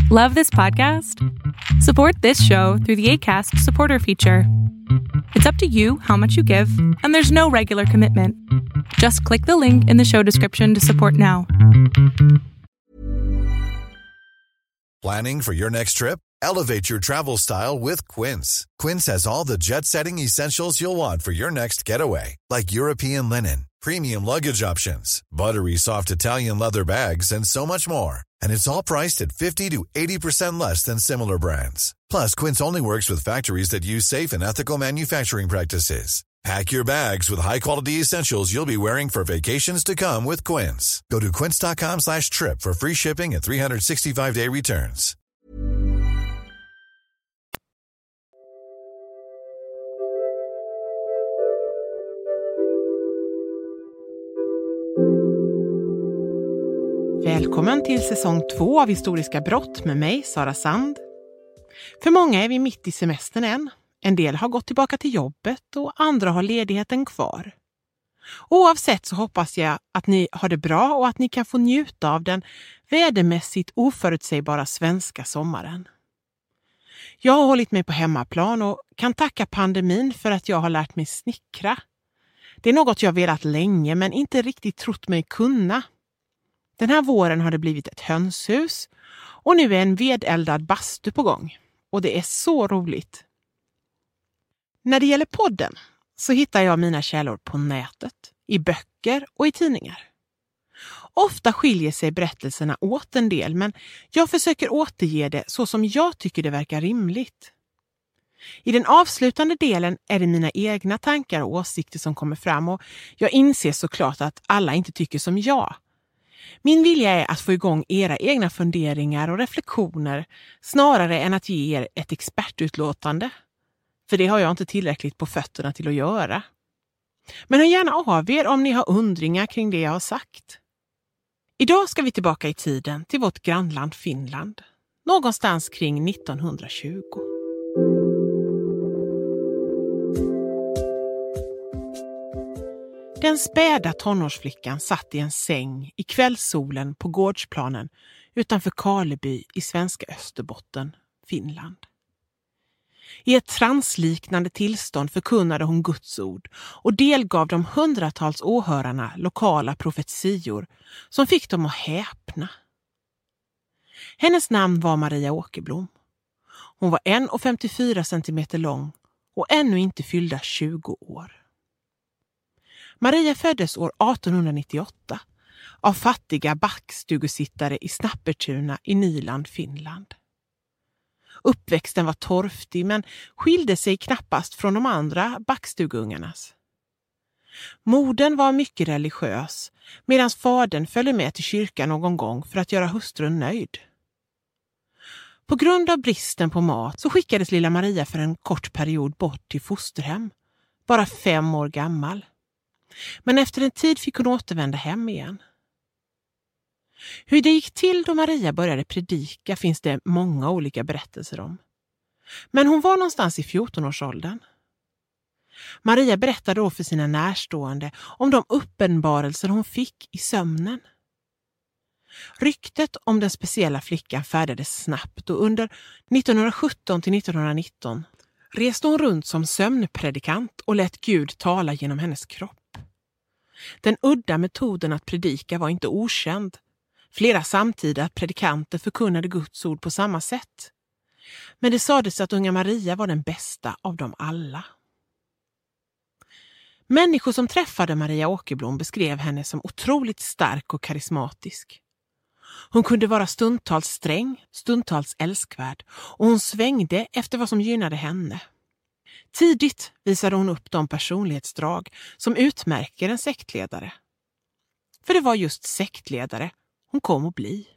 Love this podcast? Support this show through the Acast supporter feature. It's up to you how much you give, and there's no regular commitment. Just click the link in the show description to support now. Planning for your next trip? Elevate your travel style with Quince. Quince has all the jet-setting essentials you'll want for your next getaway, like European linen, premium luggage options, buttery soft Italian leather bags, and so much more. And it's all priced at 50 to 80% less than similar brands. Plus, Quince only works with factories that use safe and ethical manufacturing practices. Pack your bags with high-quality essentials you'll be wearing for vacations to come with Quince. Go to quince.com/trip for free shipping and 365-day returns. Välkommen till säsong 2 av Historiska brott med mig, Sara Sand. För många är vi mitt i semestern än. En del har gått tillbaka till jobbet och andra har ledigheten kvar. Oavsett så hoppas jag att ni har det bra och att ni kan få njuta av den vädermässigt oförutsägbara svenska sommaren. Jag har hållit mig på hemmaplan och kan tacka pandemin för att jag har lärt mig snickra. Det är något jag velat länge men inte riktigt trott mig kunna. Den här våren har det blivit ett hönshus och nu är en vedeldad bastu på gång. Och det är så roligt. När det gäller podden så hittar jag mina källor på nätet, i böcker och i tidningar. Ofta skiljer sig berättelserna åt en del, men jag försöker återge det så som jag tycker det verkar rimligt. I den avslutande delen är det mina egna tankar och åsikter som kommer fram och jag inser såklart att alla inte tycker som jag. Min vilja är att få igång era egna funderingar och reflektioner snarare än att ge er ett expertutlåtande. För det har jag inte tillräckligt på fötterna till att göra. Men hör gärna av er om ni har undringar kring det jag har sagt. Idag ska vi tillbaka i tiden till vårt grannland Finland. Någonstans kring 1920. Den späda tonårsflickan satt i en säng i kvällssolen på gårdsplanen utanför Karleby i svenska Österbotten, Finland. I ett transliknande tillstånd förkunnade hon Guds ord och delgav de hundratals åhörarna lokala profetior som fick dem att häpna. Hennes namn var Maria Åkerblom. Hon var 1,54 centimeter lång och ännu inte fyllda 20 år. Maria föddes år 1898 av fattiga backstugusittare i Snappertuna i Nyland, Finland. Uppväxten var torftig men skilde sig knappast från de andra backstugungarnas. Modern var mycket religiös medan fadern följde med till kyrkan någon gång för att göra hustrun nöjd. På grund av bristen på mat så skickades lilla Maria för en kort period bort till fosterhem, bara 5 år gammal. Men efter en tid fick hon återvända hem igen. Hur det gick till då Maria började predika finns det många olika berättelser om. Men hon var någonstans i 14-årsåldern. Maria berättade då för sina närstående om de uppenbarelser hon fick i sömnen. Ryktet om den speciella flickan färdades snabbt och under 1917 till 1919 reste hon runt som sömnpredikant och lät Gud tala genom hennes kropp. Den udda metoden att predika var inte okänd. Flera samtida predikanter förkunnade Guds ord på samma sätt. Men det sades att unga Maria var den bästa av dem alla. Människor som träffade Maria Åkerblom beskrev henne som otroligt stark och karismatisk. Hon kunde vara stundtals sträng, stundtals älskvärd och hon svängde efter vad som gynnade henne. Tidigt visade hon upp de personlighetsdrag som utmärker en sektledare. För det var just sektledare hon kom att bli.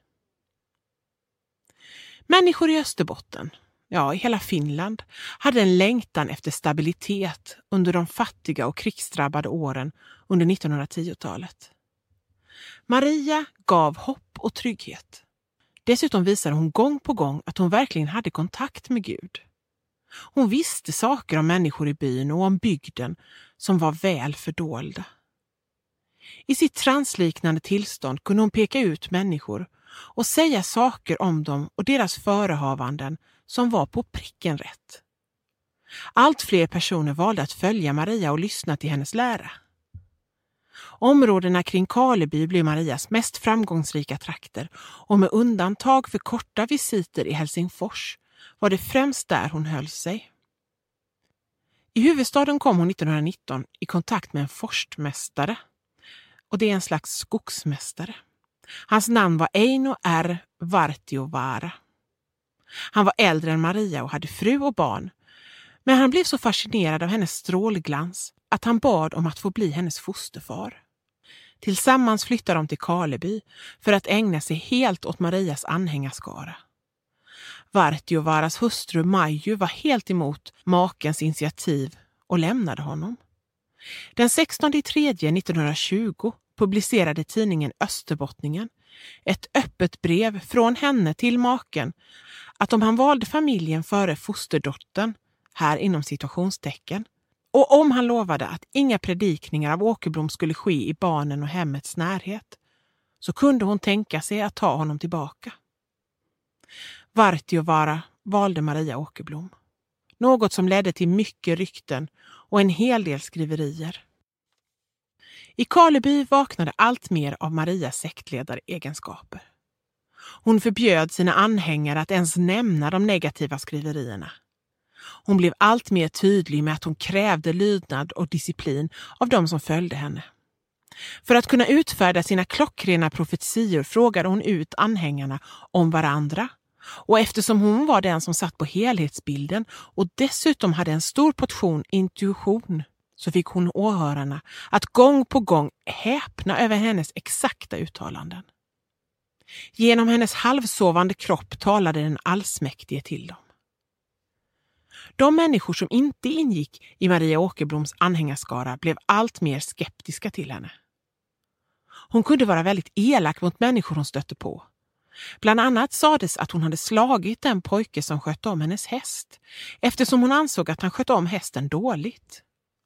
Människor i Österbotten, ja i hela Finland, hade en längtan efter stabilitet under de fattiga och krigsdrabbade åren under 1910-talet. Maria gav hopp och trygghet. Dessutom visade hon gång på gång att hon verkligen hade kontakt med Gud. Hon visste saker om människor i byn och om bygden som var väl fördolda. I sitt transliknande tillstånd kunde hon peka ut människor och säga saker om dem och deras förehavanden som var på pricken rätt. Allt fler personer valde att följa Maria och lyssna till hennes lära. Områdena kring Karleby blev Marias mest framgångsrika trakter och med undantag för korta visiter i Helsingfors var det främst där hon höll sig. I huvudstaden kom hon 1919 i kontakt med en forstmästare, och det är en slags skogsmästare. Hans namn var Eino R. Vartiovaara. Han var äldre än Maria och hade fru och barn, men han blev så fascinerad av hennes strålglans att han bad om att få bli hennes fosterfar. Tillsammans flyttade de till Karleby för att ägna sig helt åt Marias anhängarskara. Vartiovaaras hustru Maju var helt emot makens initiativ och lämnade honom. Den 16/3/1920 publicerade tidningen Österbottningen ett öppet brev från henne till maken att om han valde familjen före fosterdottern, här inom situationstecken, och om han lovade att inga predikningar av Åkerblom skulle ske i barnen och hemmets närhet, så kunde hon tänka sig att ta honom tillbaka. Vartiovaara valde Maria Åkerblom. Något som ledde till mycket rykten och en hel del skriverier. I Karleby vaknade allt mer av Marias sektledaregenskaper. Hon förbjöd sina anhängare att ens nämna de negativa skriverierna. Hon blev allt mer tydlig med att hon krävde lydnad och disciplin av de som följde henne. För att kunna utfärda sina klockrena profetior frågade hon ut anhängarna om varandra. Och eftersom hon var den som satt på helhetsbilden och dessutom hade en stor portion intuition, så fick hon åhörarna att gång på gång häpna över hennes exakta uttalanden. Genom hennes halvsovande kropp talade den allsmäktige till dem. De människor som inte ingick i Maria Åkerbloms anhängarskara blev allt mer skeptiska till henne. Hon kunde vara väldigt elak mot människor hon stötte på. Bland annat sades att hon hade slagit den pojke som sköt om hennes häst, eftersom hon ansåg att han sköt om hästen dåligt.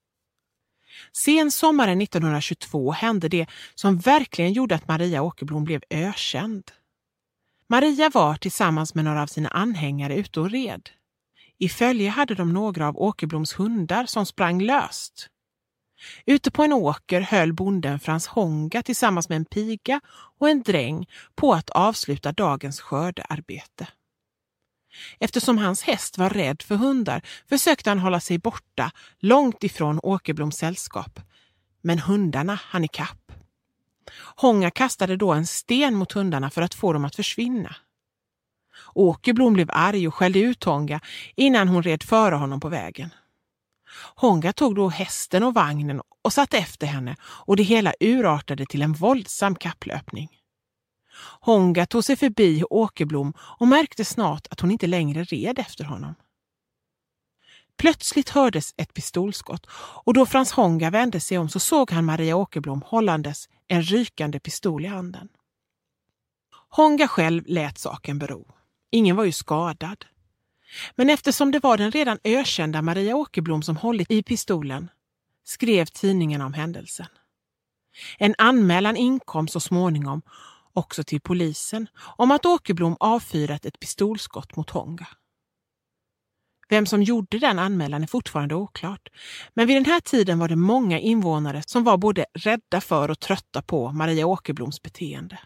Sen sommaren 1922 hände det som verkligen gjorde att Maria Åkerblom blev ökänd. Maria var tillsammans med några av sina anhängare ute och red. I följe hade de några av Åkerbloms hundar som sprang löst. Ute på en åker höll bonden Frans Honga tillsammans med en piga och en dräng på att avsluta dagens skördearbete. Eftersom hans häst var rädd för hundar försökte han hålla sig borta långt ifrån Åkerbloms sällskap. Men hundarna hann i kapp. Honga kastade då en sten mot hundarna för att få dem att försvinna. Åkerblom blev arg och skällde ut Honga innan hon red före honom på vägen. Honga tog då hästen och vagnen och satt efter henne och det hela urartade till en våldsam kapplöpning. Honga tog sig förbi Åkerblom och märkte snart att hon inte längre red efter honom. Plötsligt hördes ett pistolskott och då Frans Honga vände sig om så såg han Maria Åkerblom hållandes en rykande pistol i handen. Honga själv lät saken bero. Ingen var ju skadad. Men eftersom det var den redan ökända Maria Åkerblom som hållit i pistolen skrev tidningen om händelsen. En anmälan inkom så småningom också till polisen om att Åkerblom avfyrat ett pistolskott mot Honga. Vem som gjorde den anmälan är fortfarande oklart, men vid den här tiden var det många invånare som var både rädda för och trötta på Maria Åkerbloms beteende.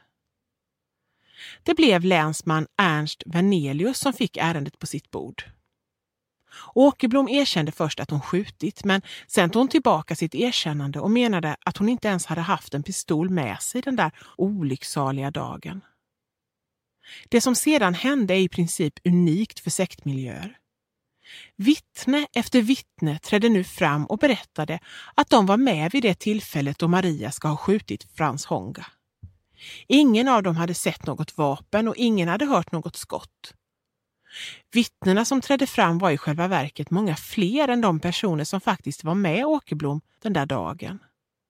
Det blev länsman Ernst Vernelius som fick ärendet på sitt bord. Åkerblom erkände först att hon skjutit, men sen tog hon tillbaka sitt erkännande och menade att hon inte ens hade haft en pistol med sig den där olycksaliga dagen. Det som sedan hände är i princip unikt för sektmiljöer. Vittne efter vittne trädde nu fram och berättade att de var med vid det tillfället då Maria ska ha skjutit Frans Honga. Ingen av dem hade sett något vapen och ingen hade hört något skott. Vittnena som trädde fram var i själva verket många fler än de personer som faktiskt var med Åkerblom den där dagen.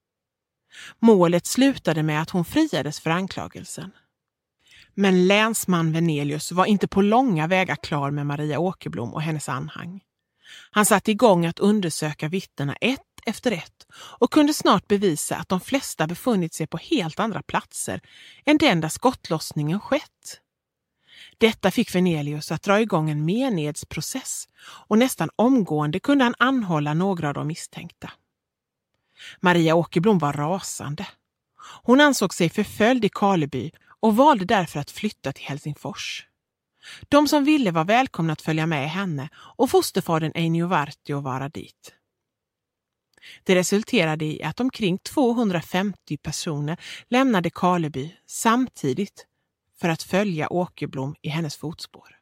Målet slutade med att hon friades för anklagelsen. Men länsman Vernelius var inte på långa vägar klar med Maria Åkerblom och hennes anhang. Han satte igång att undersöka vittnena ett ett efter ett och kunde snart bevisa att de flesta befunnit sig på helt andra platser än den där skottlossningen skett. Detta fick Venelius att dra igång en menedighetsprocess och nästan omgående kunde han anhålla några av de misstänkta. Maria Åkerblom var rasande. Hon ansåg sig förföljd i Karleby och valde därför att flytta till Helsingfors. De som ville var välkomna att följa med henne och fosterfadern Eino Vartio vara dit. Det resulterade i att omkring 250 personer lämnade Karleby samtidigt för att följa Åkerblom i hennes fotspår.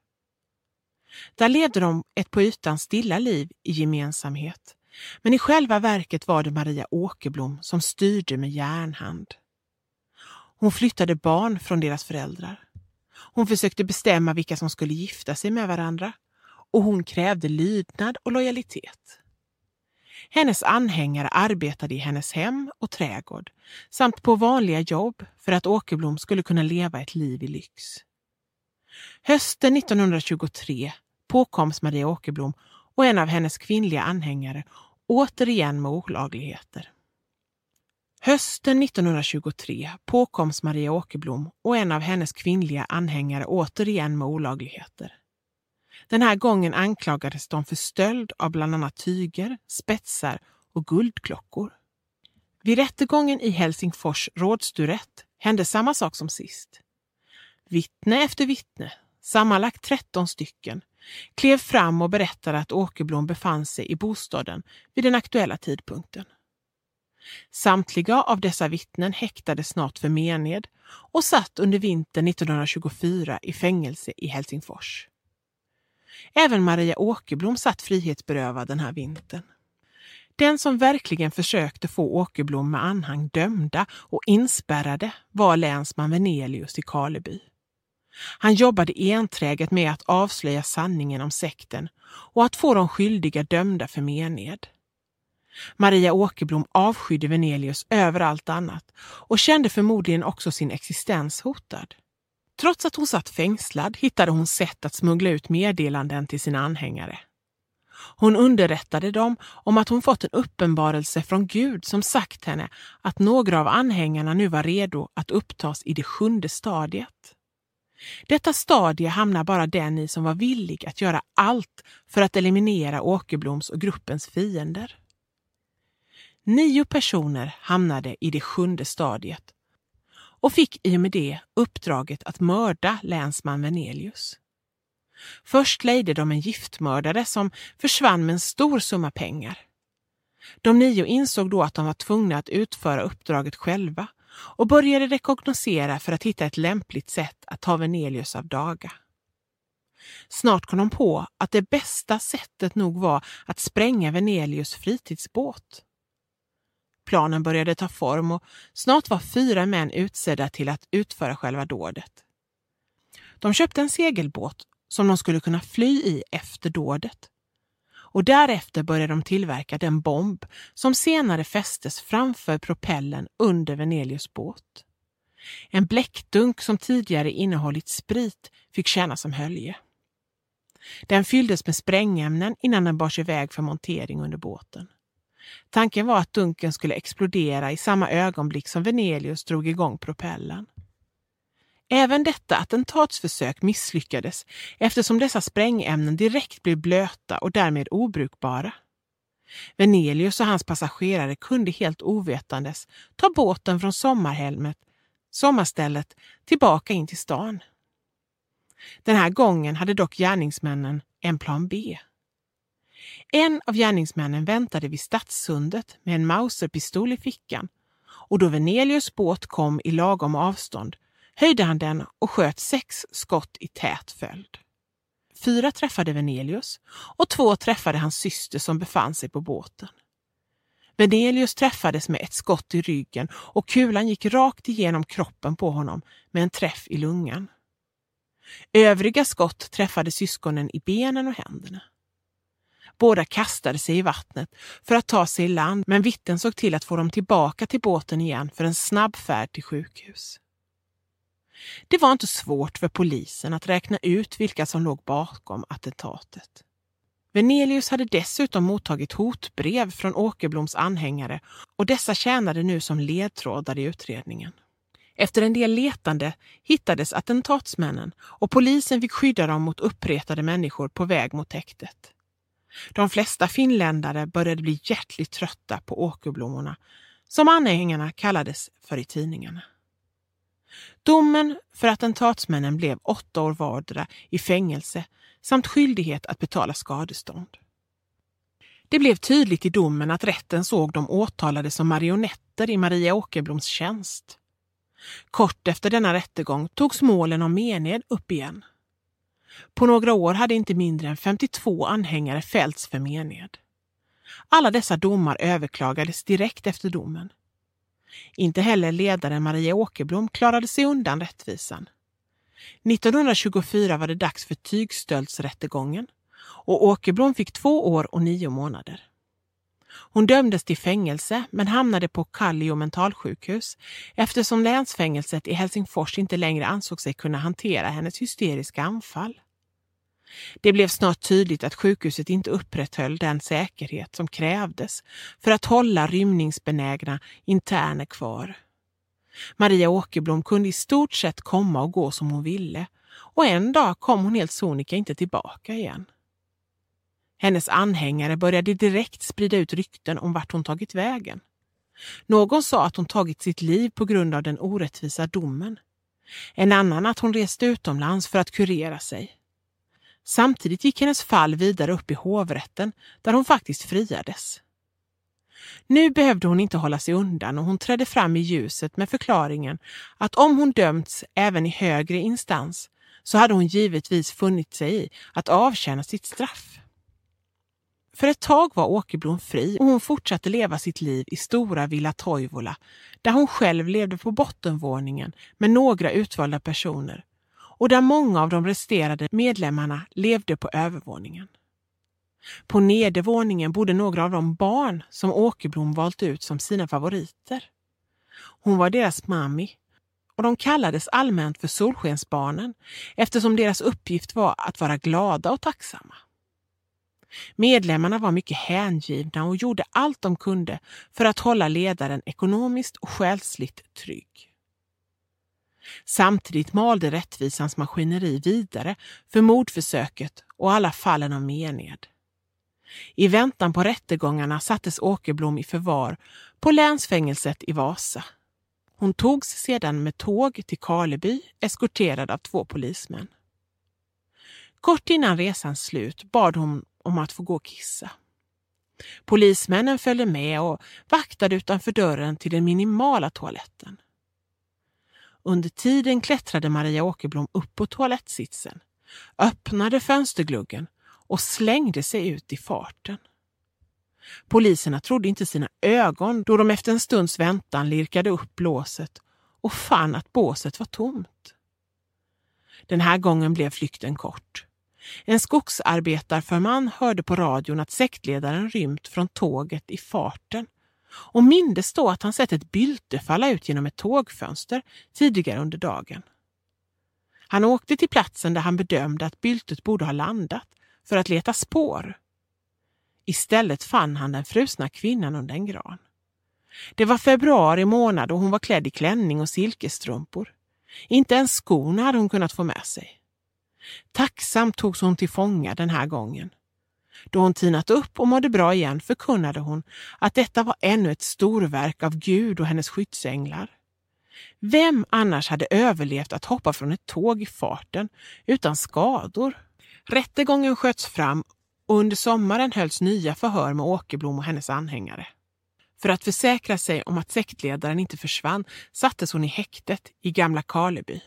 Där levde de ett på ytan stilla liv i gemensamhet, men i själva verket var det Maria Åkerblom som styrde med järnhand. Hon flyttade barn från deras föräldrar. Hon försökte bestämma vilka som skulle gifta sig med varandra och hon krävde lydnad och lojalitet. Hennes anhängare arbetade i hennes hem och trädgård samt på vanliga jobb för att Åkerblom skulle kunna leva ett liv i lyx. Hösten 1923 påkoms Maria Åkerblom och en av hennes kvinnliga anhängare återigen med olagligheter. Hösten 1923 påkoms Maria Åkerblom och en av hennes kvinnliga anhängare återigen med olagligheter. Den här gången anklagades de för stöld av bland annat tyger, spetsar och guldklockor. Vid rättegången i Helsingfors rådsturätt hände samma sak som sist. Vittne efter vittne, sammanlagt 13 stycken, klev fram och berättade att Åkerblom befann sig i bostaden vid den aktuella tidpunkten. Samtliga av dessa vittnen häktades snart för mened och satt under vintern 1924 i fängelse i Helsingfors. Även Maria Åkerblom satt frihetsberövad den här vintern. Den som verkligen försökte få Åkerblom med anhang dömda och inspärrade var länsman Venelius i Karleby. Han jobbade enträget med att avslöja sanningen om sekten och att få de skyldiga dömda för mened. Maria Åkerblom avskydde Venelius över allt annat och kände förmodligen också sin existens hotad. Trots att hon satt fängslad hittade hon sätt att smuggla ut meddelanden till sina anhängare. Hon underrättade dem om att hon fått en uppenbarelse från Gud som sagt henne att några av anhängarna nu var redo att upptas i det 7:e stadiet. Detta stadie hamnar bara den i som var villig att göra allt för att eliminera Åkerbloms och gruppens fiender. 9 personer hamnade i det 7:e stadiet och fick i och med det uppdraget att mörda länsman Venelius. Först lejde de en giftmördare som försvann med en stor summa pengar. De 9 insåg då att de var tvungna att utföra uppdraget själva och började rekognosera för att hitta ett lämpligt sätt att ta Venelius av daga. Snart kom de på att det bästa sättet nog var att spränga Venelius fritidsbåt. Planen började ta form och snart var 4 män utsedda till att utföra själva dådet. De köpte en segelbåt som de skulle kunna fly i efter dådet. Och därefter började de tillverka den bomb som senare fästes framför propellen under Venelius båt. En bläckdunk som tidigare innehållit sprit fick tjäna som hölje. Den fylldes med sprängämnen innan den bars iväg för montering under båten. Tanken var att dunken skulle explodera i samma ögonblick som Venelius drog igång propellen. Även detta attentatsförsök misslyckades eftersom dessa sprängämnen direkt blev blöta och därmed obrukbara. Venelius och hans passagerare kunde helt ovetandes ta båten från sommarstället tillbaka in till stan. Den här gången hade dock gärningsmännen en plan B. En av gärningsmännen väntade vid Stadssundet med en Mauserpistol i fickan och då Venelius båt kom i lagom avstånd höjde han den och sköt 6 skott i tät följd. 4 träffade Venelius och 2 träffade hans syster som befann sig på båten. Venelius träffades med ett skott i ryggen och kulan gick rakt igenom kroppen på honom med en träff i lungan. Övriga skott träffade syskonen i benen och händerna. Båda kastade sig i vattnet för att ta sig i land, men vittnen såg till att få dem tillbaka till båten igen för en snabb färd till sjukhus. Det var inte svårt för polisen att räkna ut vilka som låg bakom attentatet. Venelius hade dessutom mottagit hotbrev från Åkerbloms anhängare och dessa tjänade nu som ledtrådar i utredningen. Efter en del letande hittades attentatsmännen och polisen fick skydda dem mot uppretade människor på väg mot häktet. De flesta finländare började bli hjärtligt trötta på Åkerblommorna, som anhängarna kallades för i tidningarna. Domen för attentatsmännen blev 8 år vardera i fängelse samt skyldighet att betala skadestånd. Det blev tydligt i domen att rätten såg de åtalade som marionetter i Maria Åkerbloms tjänst. Kort efter denna rättegång togs målen om mened upp igen. På några år hade inte mindre än 52 anhängare fällts för mened. Alla dessa domar överklagades direkt efter domen. Inte heller ledaren Maria Åkerblom klarade sig undan rättvisan. 1924 var det dags för tygstöldsrättegången och Åkerblom fick 2 år och 9 månader. Hon dömdes till fängelse men hamnade på Kallio mentalsjukhus eftersom länsfängelset i Helsingfors inte längre ansåg sig kunna hantera hennes hysteriska anfall. Det blev snart tydligt att sjukhuset inte upprätthöll den säkerhet som krävdes för att hålla rymningsbenägna interner kvar. Maria Åkerblom kunde i stort sett komma och gå som hon ville och en dag kom hon helt sonika inte tillbaka igen. Hennes anhängare började direkt sprida ut rykten om vart hon tagit vägen. Någon sa att hon tagit sitt liv på grund av den orättvisa domen. En annan att hon reste utomlands för att kurera sig. Samtidigt gick hennes fall vidare upp i hovrätten där hon faktiskt friades. Nu behövde hon inte hålla sig undan och hon trädde fram i ljuset med förklaringen att om hon dömts även i högre instans så hade hon givetvis funnit sig i att avtjäna sitt straff. För ett tag var Åkerblom fri och hon fortsatte leva sitt liv i stora Villa Toivola där hon själv levde på bottenvåningen med några utvalda personer och där många av de resterade medlemmarna levde på övervåningen. På nedervåningen bodde några av de barn som Åkerblom valt ut som sina favoriter. Hon var deras mammi och de kallades allmänt för solskensbarnen eftersom deras uppgift var att vara glada och tacksamma. Medlemmarna var mycket hängivna och gjorde allt de kunde för att hålla ledaren ekonomiskt och själsligt trygg. Samtidigt malde rättvisans maskineri vidare för mordförsöket och alla fallen av mened. I väntan på rättegångarna sattes Åkerblom i förvar på länsfängelset i Vasa. Hon togs sedan med tåg till Karleby eskorterad av 2 polismän. Kort innan resans slut bad hon om att få gå och kissa. Polismännen följde med och vaktade utanför dörren till den minimala toaletten. Under tiden klättrade Maria Åkerblom upp på toalettsitsen, öppnade fönstergluggen och slängde sig ut i farten. Poliserna trodde inte sina ögon då de efter en stunds väntan lirkade upp låset och fann att båset var tomt. Den här gången blev flykten kort. En skogsarbetarförman hörde på radion att sektledaren rymt från tåget i farten och mindes då att han sett ett bylte falla ut genom ett tågfönster tidigare under dagen. Han åkte till platsen där han bedömde att byltet borde ha landat för att leta spår. Istället fann han den frusna kvinnan under en gran. Det var februari månad och hon var klädd i klänning och silkestrumpor. Inte ens skorna hade hon kunnat få med sig. Tacksamt togs hon till fånga den här gången. Då hon tinat upp och mådde bra igen förkunnade hon att detta var ännu ett storverk av Gud och hennes skyddsänglar. Vem annars hade överlevt att hoppa från ett tåg i farten utan skador? Rättegången sköts fram och under sommaren hölls nya förhör med Åkerblom och hennes anhängare. För att försäkra sig om att sektledaren inte försvann sattes hon i häktet i Gamla Karleby.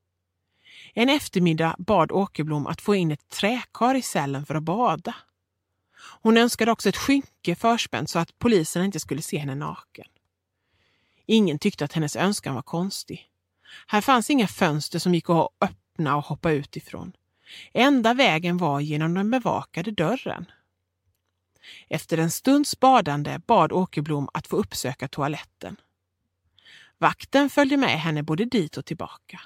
En eftermiddag bad Åkerblom att få in ett träkar i cellen för att bada. Hon önskade också ett skynke förspänt så att polisen inte skulle se henne naken. Ingen tyckte att hennes önskan var konstig. Här fanns inga fönster som gick att öppna och hoppa utifrån. Enda vägen var genom den bevakade dörren. Efter en stunds badande bad Åkerblom att få uppsöka toaletten. Vakten följde med henne både dit och tillbaka.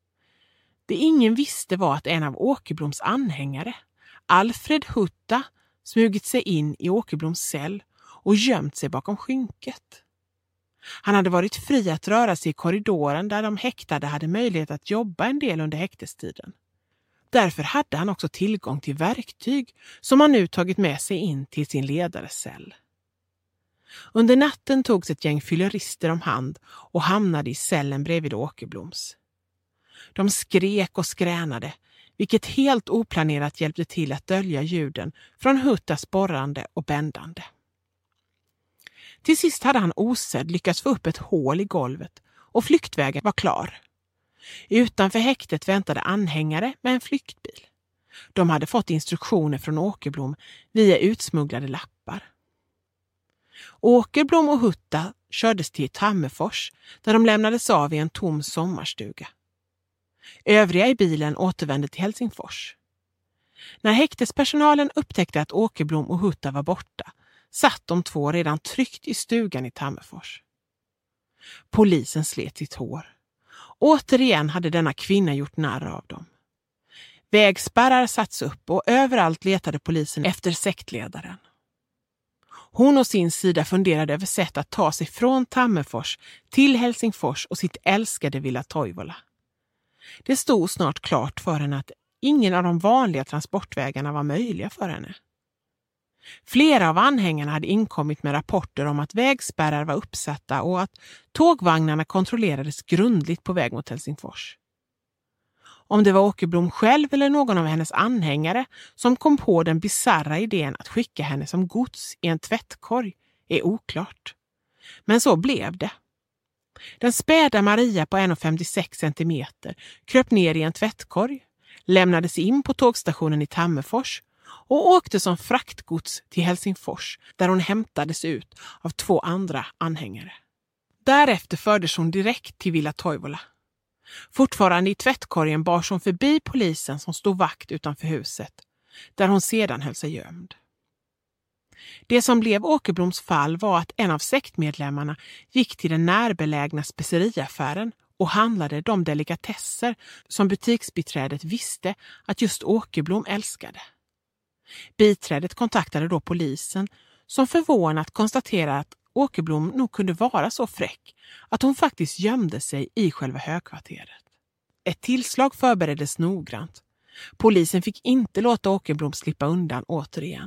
Det ingen visste var att en av Åkerbloms anhängare, Alfred Hutta, smugit sig in i Åkerbloms cell och gömt sig bakom skynket. Han hade varit fri att röra sig i korridoren där de häktade hade möjlighet att jobba en del under häktestiden. Därför hade han också tillgång till verktyg som han nu tagit med sig in till sin ledares cell. Under natten togs ett gäng fyllerister om hand och hamnade i cellen bredvid Åkerbloms. De skrek och skränade, vilket helt oplanerat hjälpte till att dölja ljuden från Huttas borrande och bändande. Till sist hade han osedd lyckats få upp ett hål i golvet och flyktvägen var klar. Utanför häktet väntade anhängare med en flyktbil. De hade fått instruktioner från Åkerblom via utsmugglade lappar. Åkerblom och Hutta kördes till Tammerfors där de lämnades av i en tom sommarstuga. Övriga i bilen återvände till Helsingfors. När häktespersonalen upptäckte att Åkerblom och Hutta var borta satt de två redan tryckt i stugan i Tammerfors. Polisen slet sitt hår. Återigen hade denna kvinna gjort narr av dem. Vägspärrar satts upp och överallt letade polisen efter sektledaren. Hon å sin sida funderade över sätt att ta sig från Tammerfors till Helsingfors och sitt älskade Villa Toivola. Det stod snart klart för henne att ingen av de vanliga transportvägarna var möjliga för henne. Flera av anhängarna hade inkommit med rapporter om att vägspärrar var uppsatta och att tågvagnarna kontrollerades grundligt på väg mot Helsingfors. Om det var Åkerblom själv eller någon av hennes anhängare som kom på den bizarra idén att skicka henne som gods i en tvättkorg är oklart. Men så blev det. Den späda Maria på 1,56 centimeter kröp ner i en tvättkorg, lämnades in på tågstationen i Tammerfors och åkte som fraktgods till Helsingfors där hon hämtades ut av 2 andra anhängare. Därefter fördes hon direkt till Villa Toivola. Fortfarande i tvättkorgen bars hon förbi polisen som stod vakt utanför huset, där hon sedan höll sig gömd. Det som blev Åkerbloms fall var att en av sektmedlemmarna gick till den närbelägna speceriaffären och handlade de delikatesser som butiksbiträdet visste att just Åkerblom älskade. Biträdet kontaktade då polisen som förvånat konstaterade att Åkerblom nog kunde vara så fräck att hon faktiskt gömde sig i själva högkvarteret. Ett tillslag förbereddes noggrant. Polisen fick inte låta Åkerblom slippa undan återigen.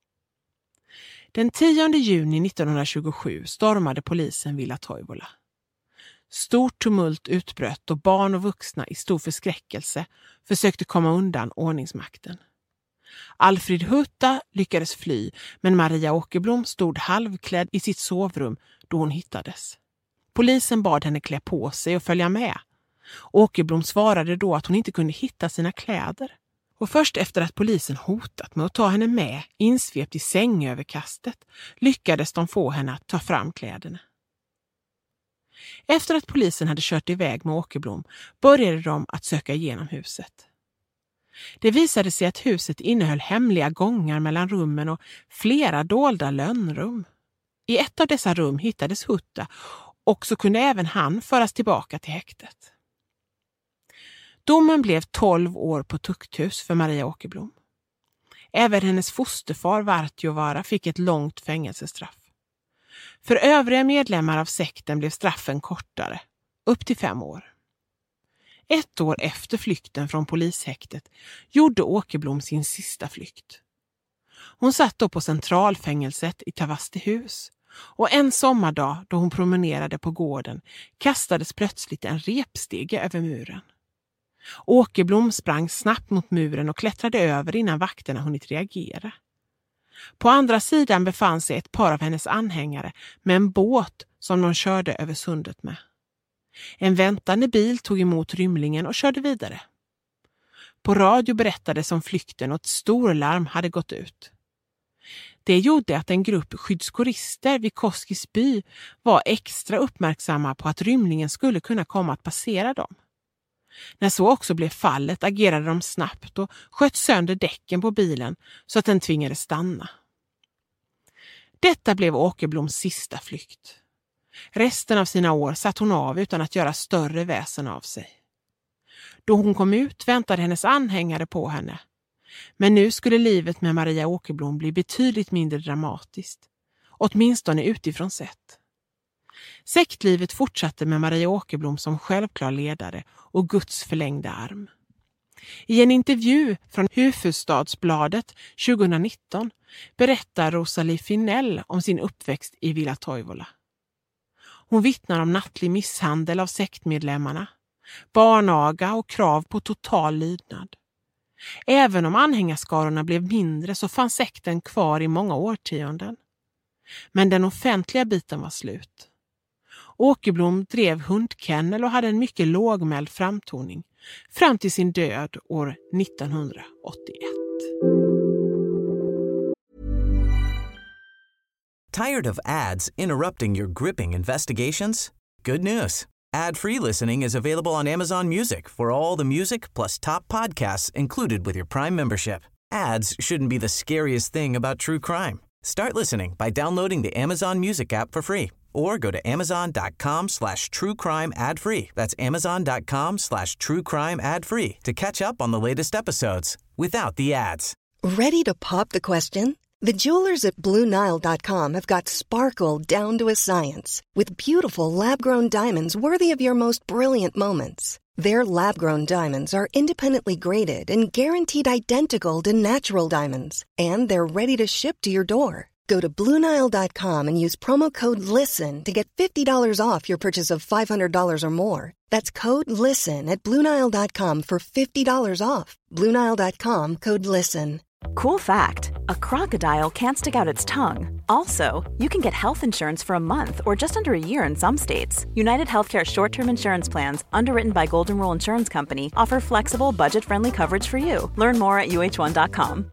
Den 10 juni 1927 stormade polisen Villa Toivola. Stort tumult utbröt och barn och vuxna i stor förskräckelse försökte komma undan ordningsmakten. Alfred Hutta lyckades fly, men Maria Åkerblom stod halvklädd i sitt sovrum då hon hittades. Polisen bad henne klä på sig och följa med. Åkerblom svarade då att hon inte kunde hitta sina kläder. Och först efter att polisen hotat med att ta henne med, insvept i sängöverkastet, lyckades de få henne att ta fram kläderna. Efter att polisen hade kört iväg med Åkerblom började de att söka igenom huset. Det visade sig att huset innehöll hemliga gångar mellan rummen och flera dolda lönnrum. I ett av dessa rum hittades Hutta och så kunde även han föras tillbaka till häktet. Domen blev 12 år på tukthus för Maria Åkerblom. Även hennes fosterfar Vartjovara fick ett långt fängelsestraff. För övriga medlemmar av sekten blev straffen kortare, upp till 5 år. 1 år efter flykten från polishäktet gjorde Åkerblom sin sista flykt. Hon satt då på centralfängelset i Tavastehus och en sommardag då hon promenerade på gården kastades plötsligt en repstege över muren. Åkerblom sprang snabbt mot muren och klättrade över innan vakterna hunnit reagera. På andra sidan befann sig ett par av hennes anhängare med en båt som de körde över sundet med. En väntande bil tog emot rymlingen och körde vidare. På radio berättades om flykten och ett storlarm hade gått ut. Det gjorde att en grupp skyddskorister vid Koskis by var extra uppmärksamma på att rymlingen skulle kunna komma att passera dem. När så också blev fallet agerade de snabbt och sköt sönder däcken på bilen så att den tvingades stanna. Detta blev Åkerbloms sista flykt. Resten av sina år satt hon av utan att göra större väsen av sig. Då hon kom ut väntade hennes anhängare på henne. Men nu skulle livet med Maria Åkerblom bli betydligt mindre dramatiskt, åtminstone utifrån sett. Sektlivet fortsatte med Maria Åkerblom som självklar ledare och Guds förlängda arm. I en intervju från Hufvudstadsbladet 2019 berättar Rosalie Finell om sin uppväxt i Villa Toivola. Hon vittnar om nattlig misshandel av sektmedlemmarna, barnaga och krav på total lydnad. Även om anhängarskarorna blev mindre så fanns sekten kvar i många årtionden. Men den offentliga biten var slut. Åkerblom drev hundkennel och hade en mycket lågmäld framtoning fram till sin död år 1981. Tired of ads interrupting your gripping investigations? Good news. Ad-free listening is available on Amazon Music for all the music plus top podcasts included with your Prime membership. Ads shouldn't be the scariest thing about true crime. Start listening by downloading the Amazon Music app for free or go to amazon.com/truecrime ad-free. That's amazon.com/truecrime ad-free to catch up on the latest episodes without the ads. Ready to pop the question? The jewelers at BlueNile.com have got sparkle down to a science with beautiful lab-grown diamonds worthy of your most brilliant moments. Their lab-grown diamonds are independently graded and guaranteed identical to natural diamonds, and they're ready to ship to your door. Go to BlueNile.com and use promo code LISTEN to get $50 off your purchase of $500 or more. That's code LISTEN at BlueNile.com for $50 off. BlueNile.com, code LISTEN. Cool fact, a crocodile can't stick out its tongue. Also, you can get health insurance for a month or just under a year in some states. United Healthcare short-term insurance plans, underwritten by Golden Rule Insurance Company, offer flexible, budget-friendly coverage for you. Learn more at uh1.com.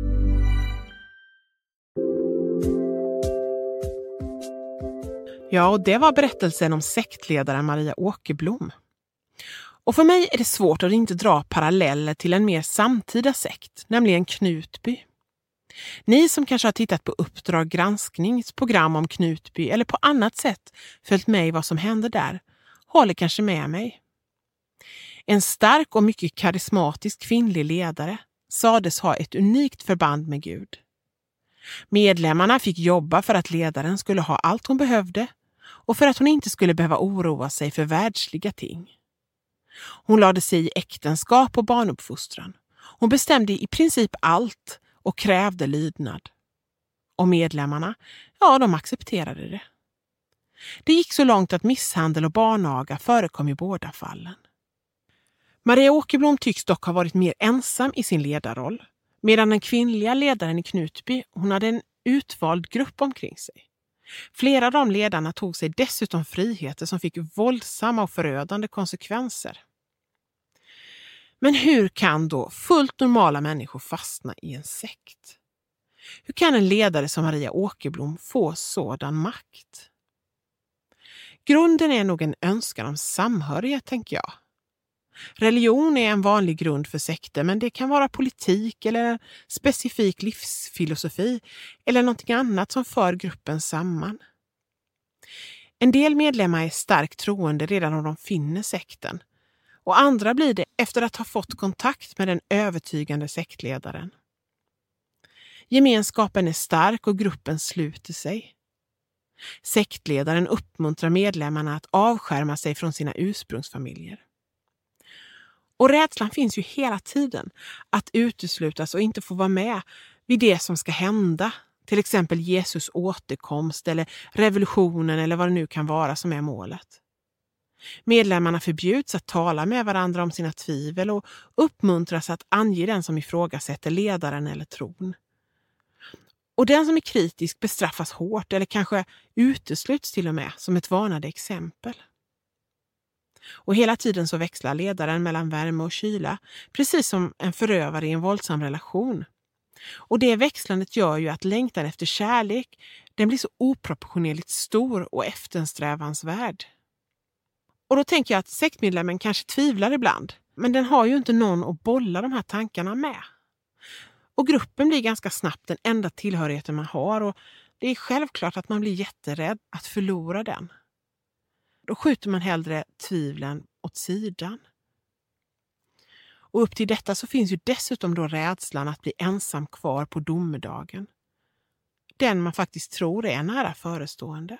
Ja, och det var berättelsen om sektledaren Maria Åkerblom. Och för mig är det svårt att inte dra paralleller till en mer samtida sekt, nämligen Knutby. Ni som kanske har tittat på Uppdrag gransknings program om Knutby eller på annat sätt följt med i vad som hände där, håller kanske med mig. En stark och mycket karismatisk kvinnlig ledare sades ha ett unikt förband med Gud. Medlemmarna fick jobba för att ledaren skulle ha allt hon behövde och för att hon inte skulle behöva oroa sig för världsliga ting. Hon lade sig i äktenskap och barnuppfostran. Hon bestämde i princip allt och krävde lydnad. Och medlemmarna, ja, de accepterade det. Det gick så långt att misshandel och barnaga förekom i båda fallen. Maria Åkerblom tycks dock ha varit mer ensam i sin ledarroll, medan den kvinnliga ledaren i Knutby, hon hade en utvald grupp omkring sig. Flera av de ledarna tog sig dessutom friheter som fick våldsamma och förödande konsekvenser. Men hur kan då fullt normala människor fastna i en sekt? Hur kan en ledare som Maria Åkerblom få sådan makt? Grunden är nog en önskan om samhörighet, tänker jag. Religion är en vanlig grund för sekter, men det kan vara politik eller en specifik livsfilosofi eller något annat som för gruppen samman. En del medlemmar är starkt troende redan om de finner sekten, och andra blir det efter att ha fått kontakt med den övertygande sektledaren. Gemenskapen är stark och gruppen sluter sig. Sektledaren uppmuntrar medlemmarna att avskärma sig från sina ursprungsfamiljer. Och rädslan finns ju hela tiden att uteslutas och inte få vara med vid det som ska hända. Till exempel Jesus återkomst eller revolutionen eller vad det nu kan vara som är målet. Medlemmarna förbjuds att tala med varandra om sina tvivel och uppmuntras att ange den som ifrågasätter ledaren eller tron. Och den som är kritisk bestraffas hårt eller kanske utesluts till och med som ett varnande exempel. Och hela tiden så växlar ledaren mellan värme och kyla, precis som en förövare i en våldsam relation. Och det växlandet gör ju att längtan efter kärlek, den blir så oproportionerligt stor och eftersträvansvärd. Och då tänker jag att sektmedlemmen kanske tvivlar ibland, men den har ju inte någon att bolla de här tankarna med. Och gruppen blir ganska snabbt den enda tillhörigheten man har, och det är självklart att man blir jätterädd att förlora den. Då skjuter man hellre tvivlen åt sidan. Och upp till detta så finns ju dessutom då rädslan att bli ensam kvar på domedagen. Den man faktiskt tror är nära förestående.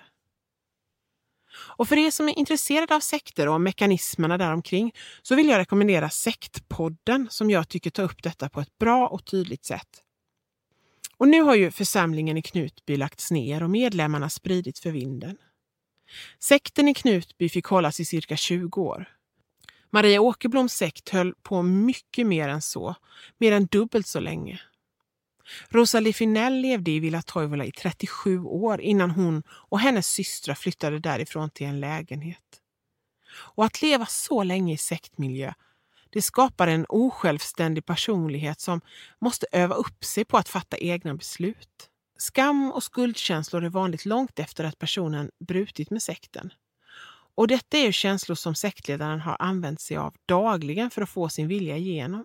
Och för er som är intresserade av sekter och mekanismerna däromkring så vill jag rekommendera Sektpodden som jag tycker tar upp detta på ett bra och tydligt sätt. Och nu har ju församlingen i Knutby lagts ner och medlemmarna spridits för vinden. Sekten i Knutby fick hållas i cirka 20 år. Maria Åkerbloms sekt höll på mycket mer än så, mer än dubbelt så länge. Rosalie Finell levde i Villa Toivola i 37 år innan hon och hennes systrar flyttade därifrån till en lägenhet. Och att leva så länge i sektmiljö, det skapar en osjälvständig personlighet som måste öva upp sig på att fatta egna beslut. Skam och skuldkänslor är vanligt långt efter att personen brutit med sekten. Och detta är ju känslor som sektledaren har använt sig av dagligen för att få sin vilja igenom.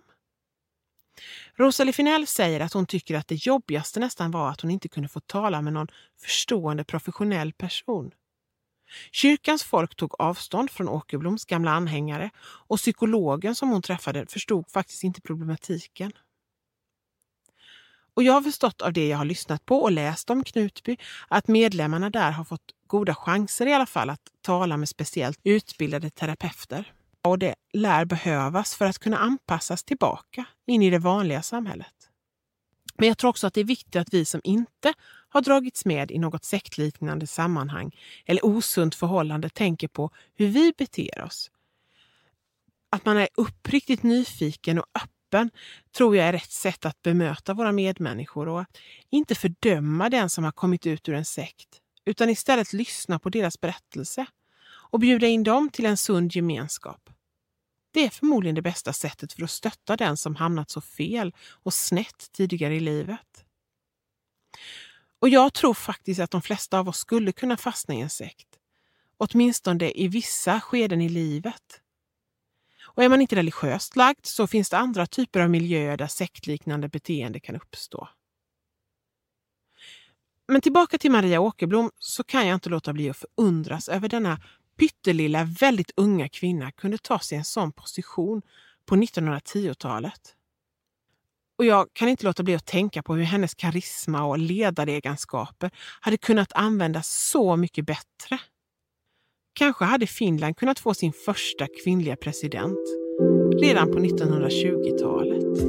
Rosalie Finell säger att hon tycker att det jobbigaste nästan var att hon inte kunde få tala med någon förstående professionell person. Kyrkans folk tog avstånd från Åkerbloms gamla anhängare och psykologen som hon träffade förstod faktiskt inte problematiken. Och jag har förstått av det jag har lyssnat på och läst om Knutby att medlemmarna där har fått goda chanser i alla fall att tala med speciellt utbildade terapeuter. Och det lär behövas för att kunna anpassas tillbaka in i det vanliga samhället. Men jag tror också att det är viktigt att vi som inte har dragits med i något sektliknande sammanhang eller osunt förhållande tänker på hur vi beter oss. Att man är uppriktigt nyfiken och öppen tror jag är rätt sätt att bemöta våra medmänniskor och att inte fördöma den som har kommit ut ur en sekt utan istället lyssna på deras berättelse och bjuda in dem till en sund gemenskap. Det är förmodligen det bästa sättet för att stötta den som hamnat så fel och snett tidigare i livet. Och jag tror faktiskt att de flesta av oss skulle kunna fastna i en sekt. Åtminstone i vissa skeden i livet. Och är man inte religiöst lagd så finns det andra typer av miljöer där sektliknande beteende kan uppstå. Men tillbaka till Maria Åkerblom så kan jag inte låta bli att förundras över denna pyttelilla, väldigt unga kvinna kunde ta sig en sån position på 1910-talet. Och jag kan inte låta bli att tänka på hur hennes karisma och ledaregenskaper hade kunnat användas så mycket bättre. Kanske hade Finland kunnat få sin första kvinnliga president redan på 1920-talet.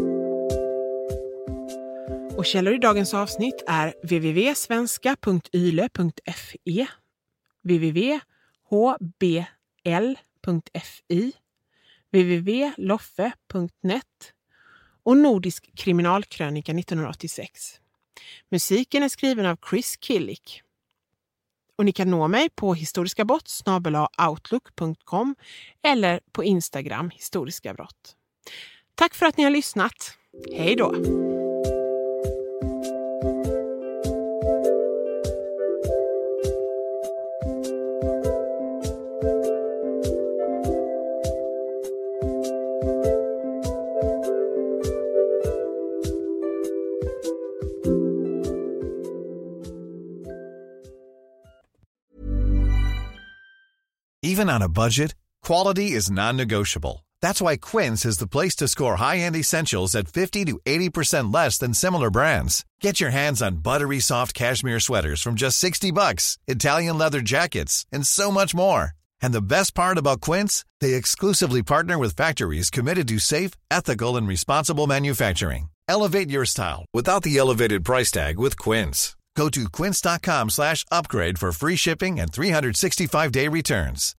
Och källor i dagens avsnitt är www.svenska.yle.fe, www.hbl.fi, www.loffe.net och Nordisk kriminalkrönika 1986. Musiken är skriven av Chris Killick. Och ni kan nå mig på historiskabrott@outlook.com eller på Instagram historiskabrott. Tack för att ni har lyssnat. Hej då! Even on a budget, quality is non-negotiable. That's why Quince is the place to score high-end essentials at 50 to 80% less than similar brands. Get your hands on buttery soft cashmere sweaters from just $60, Italian leather jackets, and so much more. And the best part about Quince, they exclusively partner with factories committed to safe, ethical, and responsible manufacturing. Elevate your style without the elevated price tag with Quince. Go to quince.com/upgrade for free shipping and 365-day returns.